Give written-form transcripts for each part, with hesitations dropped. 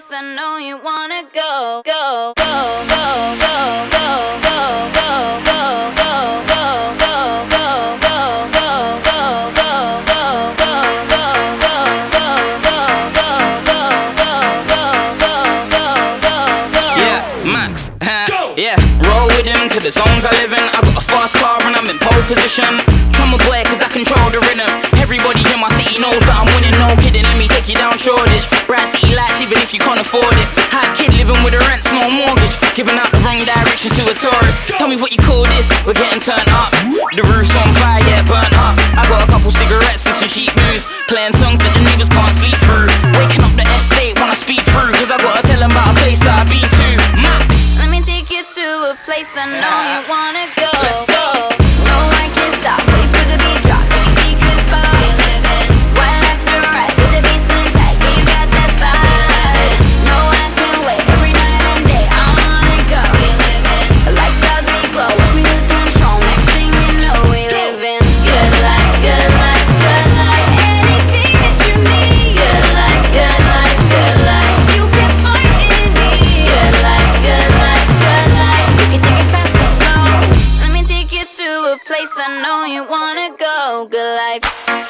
place I know you wanna go. Go, go, go, go, go, go, go, go, go, go, go, go, go, go, go, go, go, go, go, go. Yeah, Max. Yeah, roll with him to the zones I live in. I got a fast car and I'm in pole position. Drum a boy cause I control the rhythm. Everybody in my city knows that I'm winning, no kidding. Let me take you down Shoreditch. Bright city lights even if you can't afford it. Hot kid living with a rent, no mortgage. Giving out the wrong directions to a tourist. Tell me what you call this, we're getting turned up. The roof's on fire, yeah, burnt up. I got a couple cigarettes and some cheap booze. Playing songs that the neighbours can't sleep through. Waking up the estate when I speak through. Cause I gotta tell them about a place that I've been to. Max, let me take you to a place I know you wanna go. Let's go. No, I can't stop. Wait for the beat drop. Make your speakers pop. We living right left and right with the bassline tight. Yeah, you got that vibe. No, I can't wait. Every night and day I wanna go. We living lifestyles we glow. Watch me lose control. Next thing you know, we living good life, good life, good life. Anything that you need. Good life, good life, good life. You can find in me. Good life, good life, good life. You can take it fast or slow. Let me take you to a place I know you wanna go. Good life.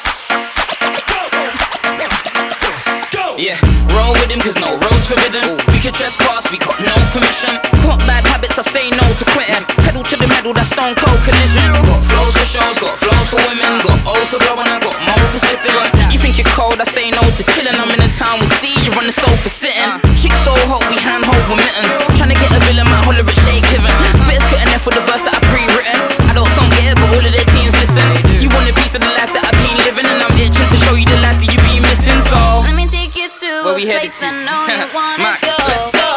yeah, roll with him cause no road's forbidden. We could trespass, we got no permission. Got bad habits, I say no to quitting. Pedal to the metal, that's stone cold collision. Got flows for shows, got flows for women. Got O's to blow and I got more for sipping. You think you're cold, I say no to chilling. I'm in a town with sea, you're on the sofa sitting. Chicks so hot, we hand hold with mittens. Tryna get a villain, might holler at Shake Heaven. Better cutting there for the verse that I pre-written. Adults don't get it, but all of their teens listen. You want a piece of the life that I've been living, and I'm itching to show you the life that you've been missing. So let me take you to where a we headed place to? I know you wanna Max, go. let's go.